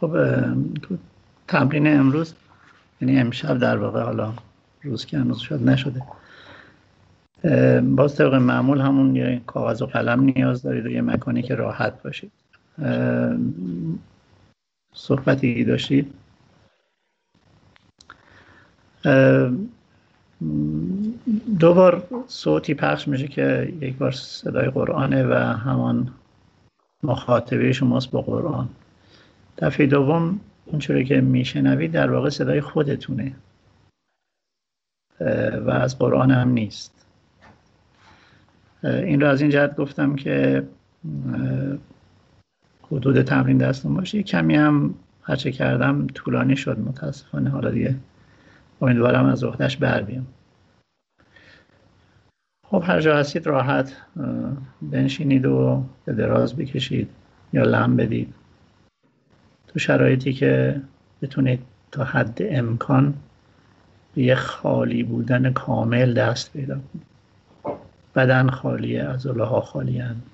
خب تو تمرین امروز، یعنی امشب در واقع، حالا روز که هنوز شد نشده، باز طبق معمول همون یه کاغذ و قلم نیاز دارید و یه مکانی که راحت باشید. صحبتی داشتید؟ دو بار صوتی پخش میشه که یک بار صدای قرآنه و همان مخاطبه شماست با قرآن. دفعه دوم اونچوری که میشنوید در واقع صدای خودتونه و از قرآن هم نیست. این رو از این جهت گفتم که حدود تمرین دستم باشه. کمی هم هرچه کردم طولانی شد متاسفانه، حالا دیگه امیدوارم از عهده‌اش بر بیام. خب هر جا هستید راحت بنشینید و به دراز بکشید یا لم بدید تو شرایطی که بتونید تا حد امکان به یه خالی بودن کامل دست پیدا کنید. بدن خالیه، عضله‌ها خالی‌اند،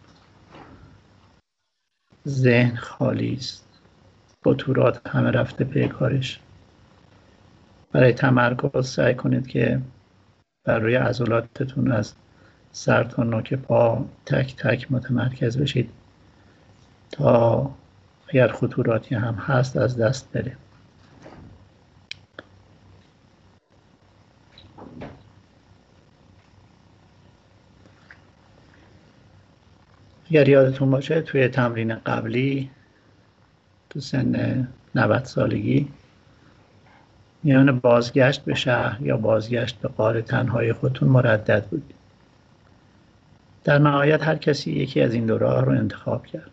ذهن خالی است، خطورات همه رفته پی کارش. برای تمرکز سعی کنید که بر روی عضلاتتون از سر تا نوک پا تک تک متمرکز بشید تا اگر خطوراتی هم هست از دست بره. اگر یادتون باشه توی تمرین قبلی تو سن 90 سالگی میان بازگشت به شهر یا بازگشت به غار تنهای خودتون مردد بودید. در نهایت هر کسی یکی از این دو راه رو انتخاب کرد.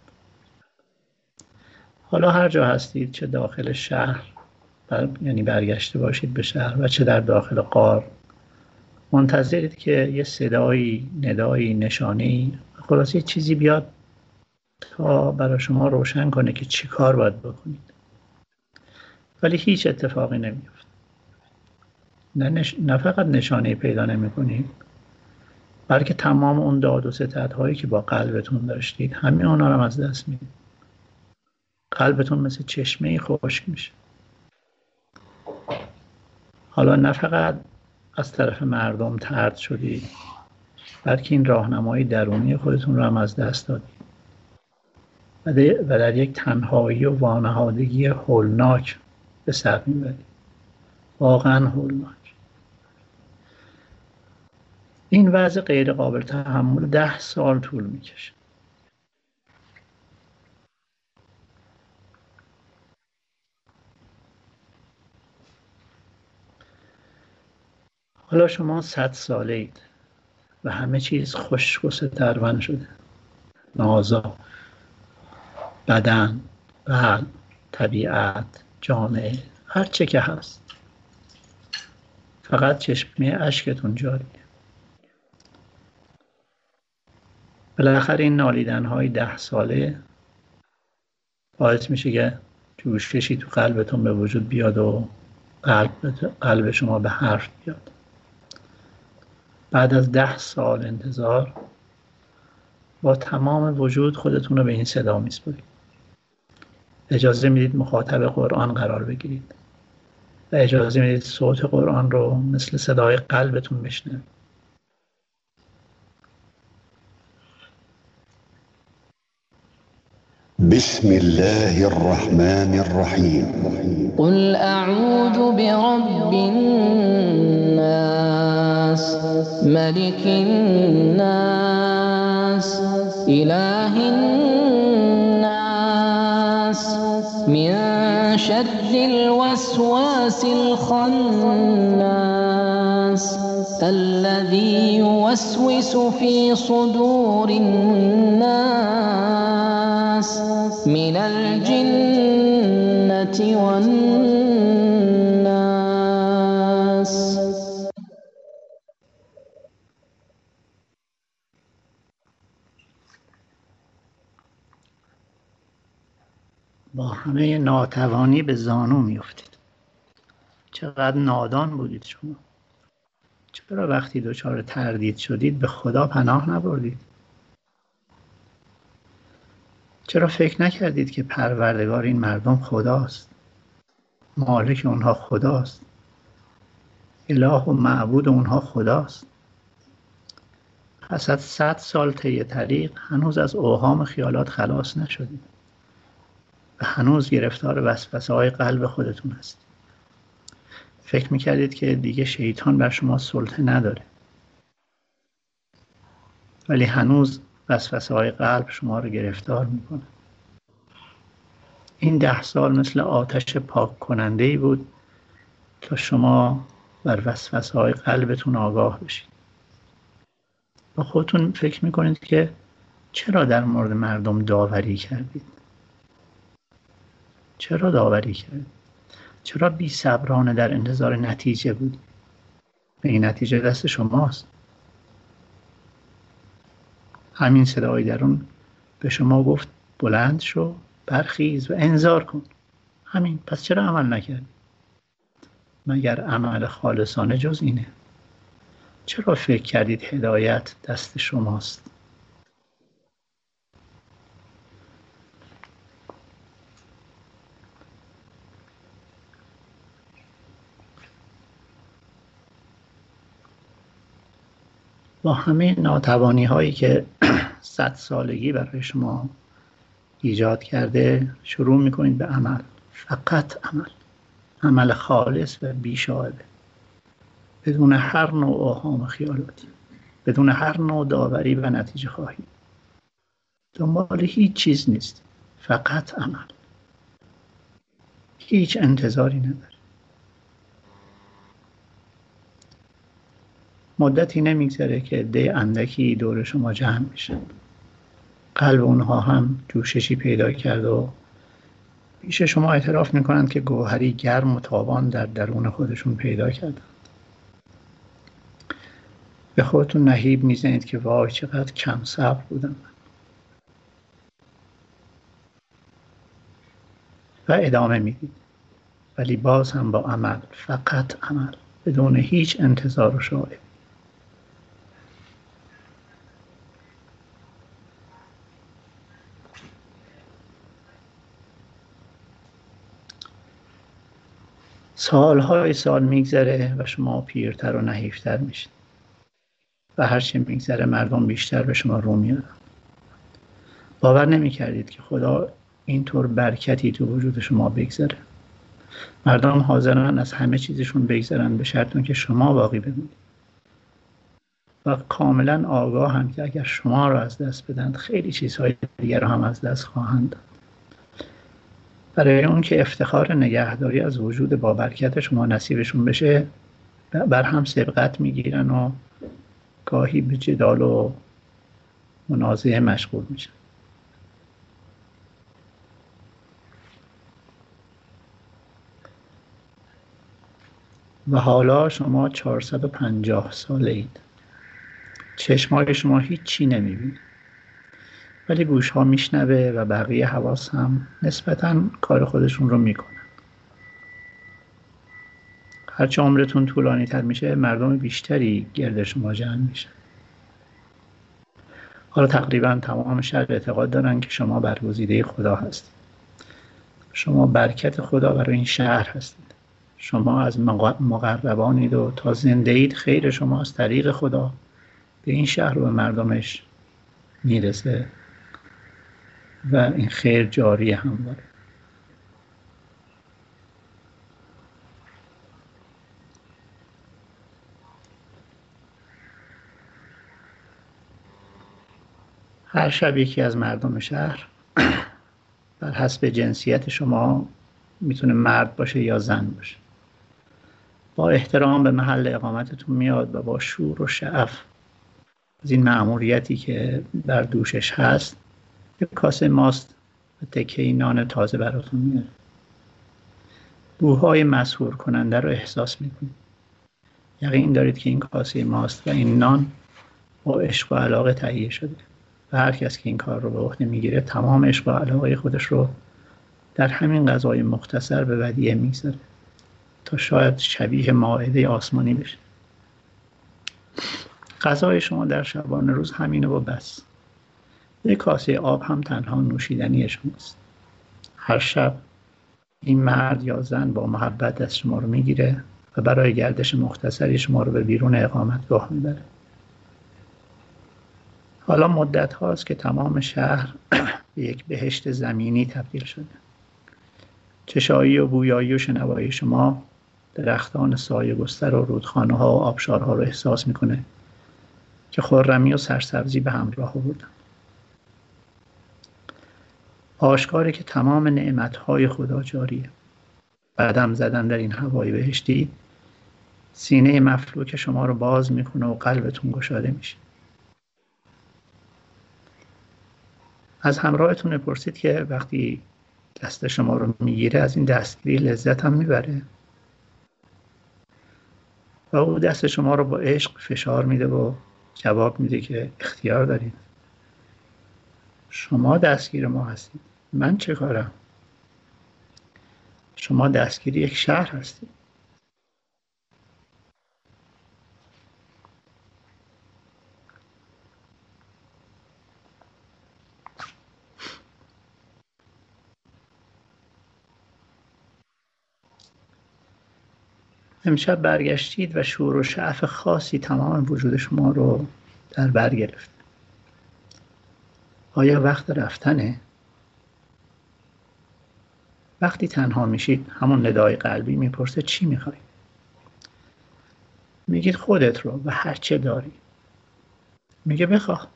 حالا هر جا هستید، چه داخل شهر یعنی برگشته باشید به شهر و چه در داخل غار، منتظرید که یه صدایی، ندایی، نشانی، خلاصه چیزی بیاد تا برای شما روشن کنه که چی کار باید بکنید. ولی هیچ اتفاقی نمیفته. نه فقط نشانه پیدا نمی کنید، بلکه تمام اون داد و ستدهایی که با قلبتون داشتید همه اونا رو از دست میدید. قلبتون مثل چشمه خشک میشه. حالا نه فقط از طرف مردم طرد شدید، بلکه این راهنمای درونی خودتون رو هم از دست دادید و در یک تنهایی و وانهادگی هولناک به سر میبرید. واقعا هولناک. این وضع غیر قابل تحمل 10 سال طول میکشه. حالا شما 100 ساله اید و همه چیز خشک و سترون شده. نازا، بدن، قلب، طبیعت، جامعه، هر چه که هست. فقط چشمه اشکتون جاریه. بالاخره این نالیدن‌های 10 ساله باعث میشه که جوششی تو قلبتون به وجود بیاد و قلب شما به حرف بیاد. بعد از 10 سال انتظار با تمام وجود خودتون رو به این صدا میسپارید. اجازه میدید مخاطب قرآن قرار بگیرید و اجازه میدید صوت قرآن رو مثل صدای قلبتون بشنوید. بسم الله الرحمن الرحيم. قل أعوذ برب الناس ملك الناس إله الناس من شر الوسواس الخناس الذي يوسوس في صدور الناس من الجنة والناس. با همه ناتوانی به زانو میافتید. چقدر نادان بودید شما. چرا وقتی دچار تردید شدید به خدا پناه نبردید؟ چرا فکر نکردید که پروردگار این مردم خداست، مالک اونها خداست، اله و معبود اونها خداست؟ پس از 100 سال طی طریق هنوز از اوهام خیالات خلاص نشدید و هنوز گرفتار وسوسه‌های قلب خودتون هستید. فکر میکردید که دیگه شیطان بر شما سلطه نداره، ولی هنوز وسوسه‌های قلب شما رو گرفتار میکنه. این 10 سال مثل آتش پاک کننده‌ای بود تا شما بر وسوسه‌های قلبتون آگاه بشید. با خودتون فکر میکنید که چرا در مورد مردم داوری کردید؟ چرا داوری کردید؟ چرا بی صبرانه در انتظار نتیجه بود؟ به این نتیجه دست شماست. همین صدای درون به شما گفت بلند شو، برخیز و انذار کن. همین. پس چرا عمل نکردید؟ مگر عمل خالصانه جز اینه؟ چرا فکر کردید هدایت دست شماست؟ با همه ناتوانی هایی که 100 سالگی برای شما ایجاد کرده شروع میکنید به عمل. فقط عمل خالص و بی‌شائبه، بدون هر نوع اوهام خیالاتی، بدون هر نوع داوری و نتیجه خواهی. دنبال هیچ چیز نیست، فقط عمل. هیچ انتظاری نداره. مدتی نمیگذره که عده اندکی دور شما جمع میشن. قلب اونها هم جوششی پیدا کرد و پیش شما اعتراف میکنند که گوهری گرم و تابان در درون خودشون پیدا کردن. به خودتون نهیب میزنید که وای چقدر کم صبر بودم و ادامه میدید، ولی باز هم با عمل، فقط عمل، بدون هیچ انتظار و شایعه. سالهای سال میگذره و شما پیرتر و نحیفتر میشید و هرچی میگذره مردم بیشتر به شما رو میارن. باور نمیکردید که خدا اینطور برکتی تو وجود شما بگذاره. مردم حاضرن از همه چیزشون بگذارن به شرط که شما باقی بمونید و کاملا آگاهن که اگر شما رو از دست بدن خیلی چیزهای دیگر رو هم از دست خواهند داد. برای اون که افتخار نگهداری از وجود با برکت شما نصیبشون بشه بر هم سبقت میگیرن و گاهی به جدال و منازعه مشغول میشن. و حالا شما 450 ساله اید. چشمای شما هیچی نمیبینه، ولی گوش ها میشنوه و بقیه حواس هم نسبتاً کار خودشون رو میکنن. هرچه عمرتون طولانی تر میشه مردم بیشتری گرد شما جمع میشن. حالا تقریباً تمام شهر اعتقاد دارن که شما برگزیده خدا هستید. شما برکت خدا برای این شهر هستید. شما از مقربانید و تا زنده اید خیر شما از طریق خدا به این شهر و به مردمش میرسه و این خیر جاری همواره. هر شب یکی از مردم شهر بر حسب جنسیت شما میتونه مرد باشه یا زن باشه، با احترام به محل اقامتتون میاد و با شور و شعف از این مأموریتی که بر دوشش هست یک کاسه ماست و تکه نان تازه براتون میاره. بوهای مسحور کننده رو احساس میکنید. یقین دارید که این کاسه ماست و این نان با عشق و علاقه تهیه شده و هر کس که این کار رو به عهده میگیره تمام عشق و علاقه خودش رو در همین غذای مختصر به ودیعه میگذاره تا شاید شبیه مائده آسمانی بشه. غذای شما در شبانه روز همینه و بس. یک کاسه آب هم تنها نوشیدنی شماست. هر شب این مرد یا زن با محبت از شما رو میگیره و برای گردش مختصری شما رو به بیرون اقامتگاه میبره. حالا مدت هاست که تمام شهر به یک بهشت زمینی تبدیل شده. چشایی و بویایی و شنوایی شما درختان سایه گستر و رودخانه ها و آبشارها رو احساس میکنه که خرمی و سرسبزی به همراه آوردن. آشکاره که تمام نعمتهای خدا جاریه. قدم زدن در این هوای بهشتی سینه مفلوک شما رو باز میکنه و قلبتون گشاده میشه. از همراهتون بپرسید که وقتی دست شما رو میگیره از این دستگیری لذت هم میبره و او دست شما رو با عشق فشار میده و جواب میده که اختیار دارید. شما دستگیر ما هستید. من چه کارم؟ شما دستگیر یک شهر هستید. امشب برگشتید و شور و شعف خاصی تمام وجود شما رو در بر گرفت. آیا وقت رفتنه؟ وقتی تنها میشید همون ندای قلبی میپرسه چی میخوای؟ میگید خودت رو و هر چه داری. میگه بخواه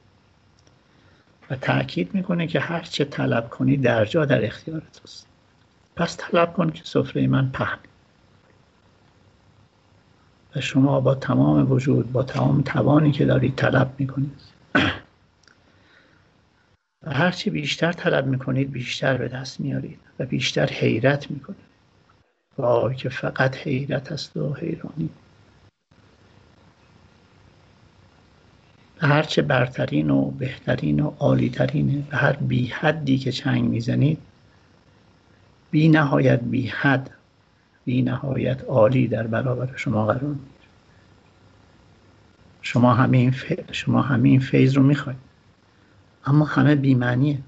و تأکید میکنه که هر چه طلب کنی در جا در اختیارت است. پس طلب کن که سفره من پهن و شما با تمام وجود با تمام توانی که دارید طلب میکنید و هرچی بیشتر طلب میکنید بیشتر به دست میارید و بیشتر حیرت میکنید. وای که فقط حیرت است و حیرانی. هرچه برترین و بهترین و عالیترینه و هر بی حدی که چنگ میزنید بی نهایت بی حد بی نهایت عالی در برابر شما قرار میگیره. شما همین فیض رو میخواید اما همه بی‌معنیه.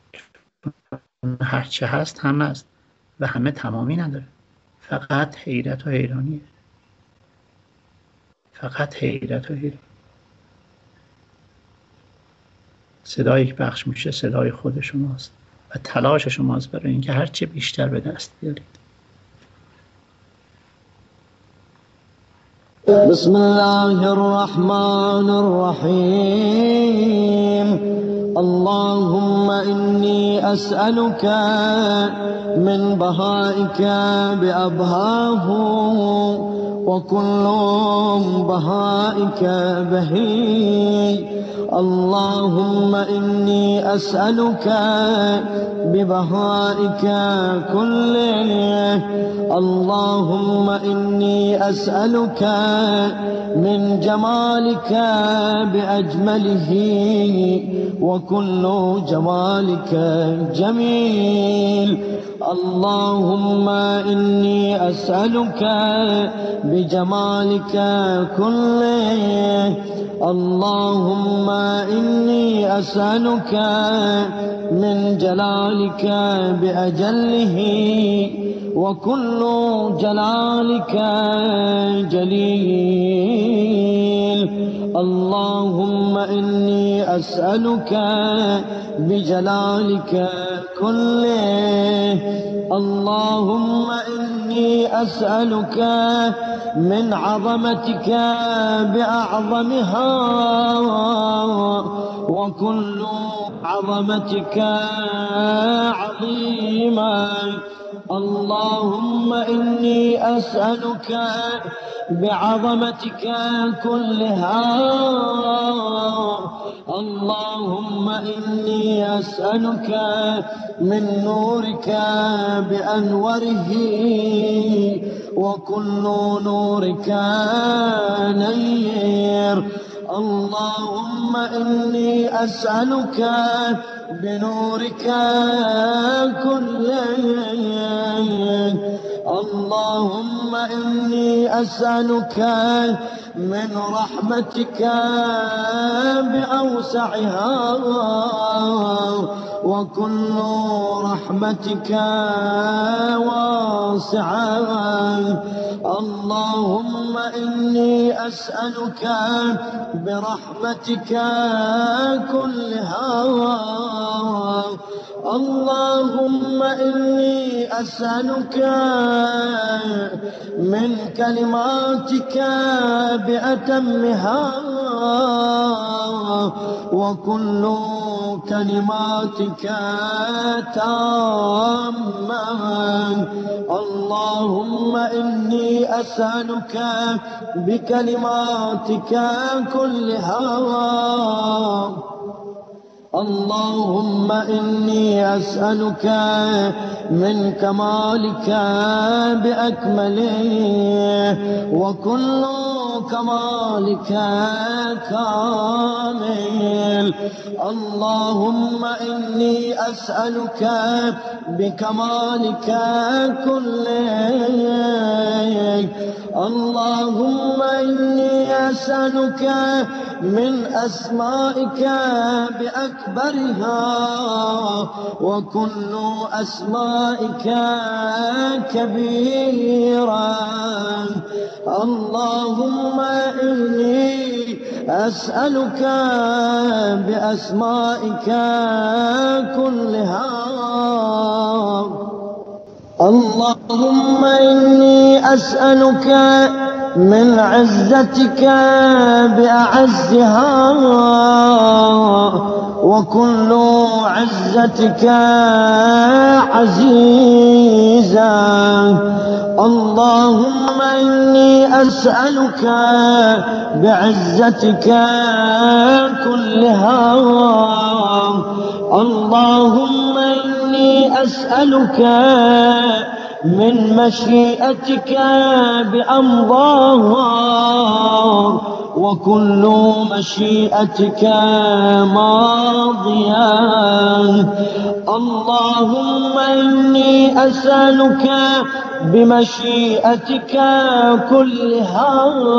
هر چه هست هم هست و همه تمامی نداره. فقط حیرت و حیرانیه. فقط حیرت و حیرانی. صدایی که پخش میشه صدای خود شماست و تلاش شماست برای اینکه هر چه بیشتر به دست بیارید. بسم الله الرحمن الرحيم اللهم إني أسألك من بهائك بأبهاه وكل بهائك بهي اللهم إني أسألك ببهائك كله اللهم إني أسألك من جمالك بأجمله وكل جمالك جميل اللهم إني أسألك بجمالك كله اللهم إني أسألك من جلالك بأجله وكل جلالك جليل اللهم إني أسألك بجلالك كله اللهم إني أسألك من عظمتك بأعظمها وكل عظمتك عظيما اللهم إني أسألك بعظمتك كلها اللهم إني أسألك من نورك بأنوره وكل نورك نير اللهم إني أسألك بنورك كله اللهم إني أسألك من رحمتك بأوسعها وكل رحمتك واسعة. اللهم إني أسألك برحمتك كلها. اللهم إني أسألك من كلماتك بأتمها وكل كلماتك تامة. اللهم إني أسألك بكلماتك كلها. اللهم إني أسألك من كمالك بأكمله وكل كمالك كامل. اللهم إني أسألك بكمالك كله. اللهم إني أسألك من أسمائك بأكبرها وكل أسمائك كبيرا. اللهم إني أسألك بأسمائك كلها. اللهم إني أسألك من عزتك بأعزها وكل عزتك عزيزا. اللهم إني أسألك بعزتك كلها. اللهم إني أسألك من مشيئتك بأمضاها وكل مشيئتك ماضيا. اللهم إني أسألك بمشيئتك كلها.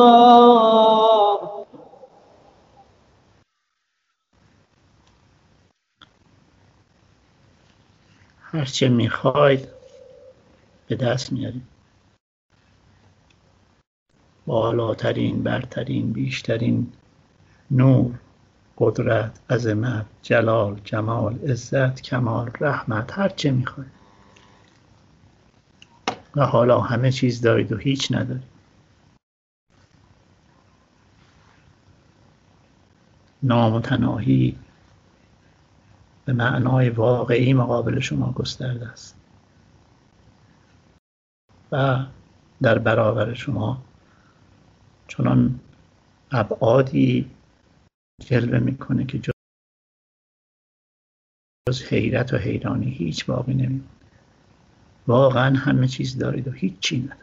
هرچه میخواید به دست میارید. بالاترین، برترین، بیشترین نور، قدرت، عظمت، جلال، جمال، عزت، کمال، رحمت، هرچه میخواید. و حالا همه چیز دارید و هیچ ندارید. نامتناهی به معنای واقعی مقابل شما گسترده است و در برابر شما چنان ابعادی جلوه میکنه که جز حیرت و حیرانی هیچ باقی نمیمونه. واقعا همه چیز دارید و هیچی ندارید.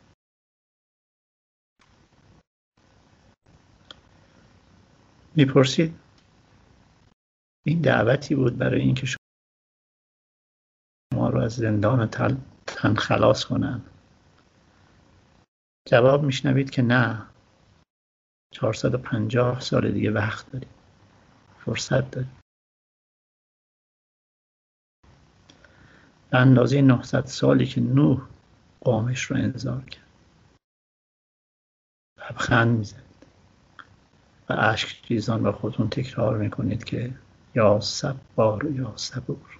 میپرسید این دعوتی بود برای اینکه شما رو از زندان تن خلاص کنن؟ جواب میشنوید که نه، 450 سال دیگه وقت دارید، فرصت دارید. به اندازه 900 سالی که نوح قومش رو انذار کرد. لبخند میزنید و اشک ریزان با خودتون تکرار میکنید که یا صبار یا صبور.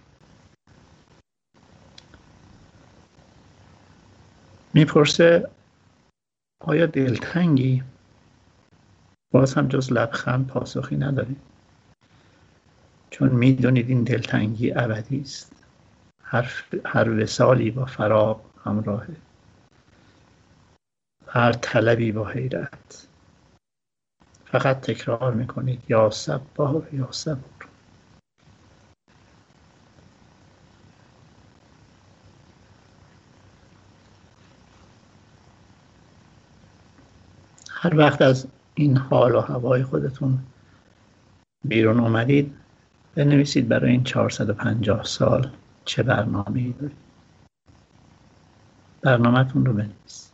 میپرسه آیا دلتنگی؟ باز هم جز لبخند پاسخی ندارید، چون میدونید این دلتنگی ابدی است. هر وصالی با فراق همراهه، هر طلبی با حیرت. فقط تکرار میکنید یا صبار یا صبور. هر وقت از این حال و هوای خودتون بیرون اومدید، بنویسید برای این 450 سال چه برنامه‌ای دارید. برنامه‌تون رو بنویس.